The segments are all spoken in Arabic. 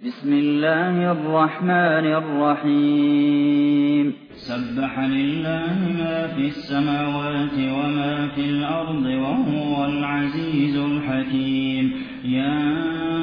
بسم الله الرحمن الرحيم سبح لله ما في السماوات وما في الأرض وهو العزيز الحكيم يا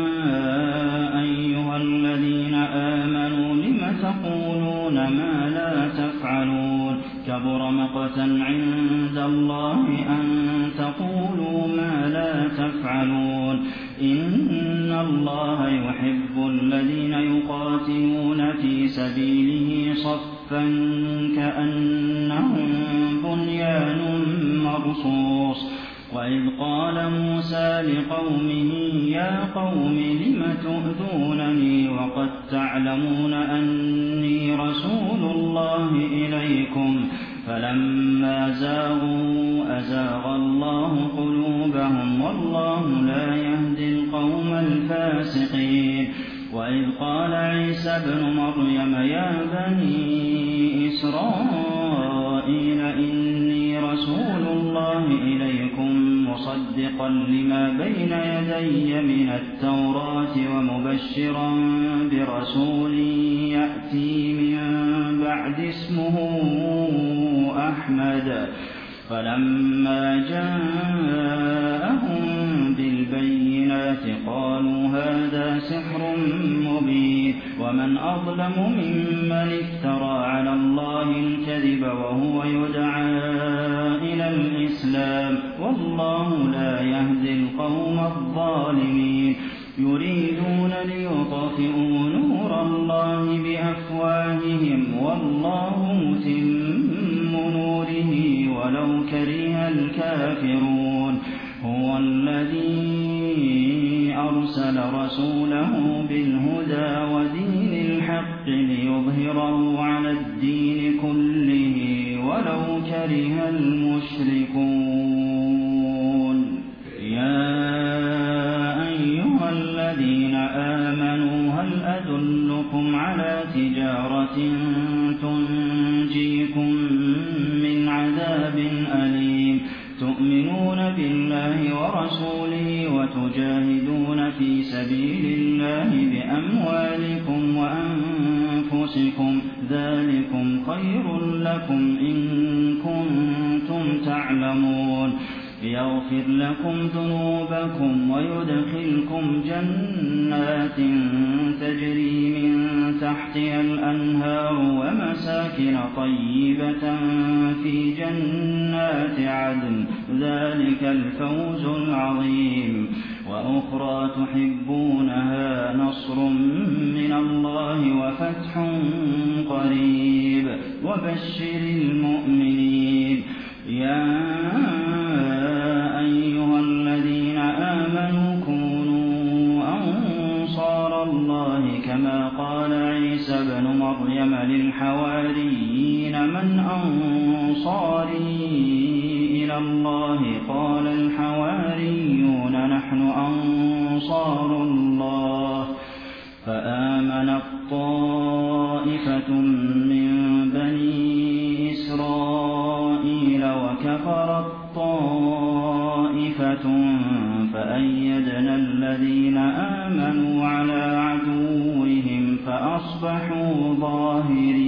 أيها الذين آمنوا لم تقولون ما لا تفعلون كبر مقتا عند الله أن تقولوا ما لا تفعلون إن الله يحب الذين يقاتلون في سبيله صفا كأنهم بنيان مرصوص وإذ قال موسى لقومه يا قوم لم تؤذونني وقد تعلمون أني رسول الله إليكم فلما زاغوا أزاغ الله قلوبهم والله لا يهدي القوم الفاسقين وإذ قال عيسى ابن مريم يا بني إسرائيل إني رسول الله إليكم مصدقا لما بين يدي من التوراة ومبشرا برسول يأتي من بعد اسمه أحمد فلما جاءهم بالبينات قالوا هذا سحر مبين ومن أظلم ممن افترى على الله الكذب وهو يدعى إلى الإسلام والله لا يهدي القوم الظالمين يريدون ليطفئوا نور الله بأفواههم والله متم نوره ولو كره الكافرون هو الذي أرسل رسوله بالهدى ودين الحق ليظهره على الدين كله ولو كره المشركون يا أيها الذين آمنوا هل أدلكم على تجارة تنجيكم من عذاب أليم تؤمنون بالله ورسوله وتجاهدون في سبيل الله بأموالكم وأنفسكم ذلكم خير لكم إن كنتم تعلمون يغفر لكم ذنوبكم ويدخلكم جنات تجري من تحتها الأنهار ومساكن طيبة في جنات عدن ذلك الفوز العظيم وأخرى تحبونها نصر من الله وفتح قريب وبشر المؤمنين يا أيها الذين آمنوا كونوا أنصار الله كما قال عيسى ابن مريم للحواريين من أنصاري إلى الله قال الحواريون نحن أنصار الله فآمنت طائفة من بني إسرائيل وكفرت طائفة فأيدنا الذين آمنوا على عدوهم فأصبحوا ظاهرين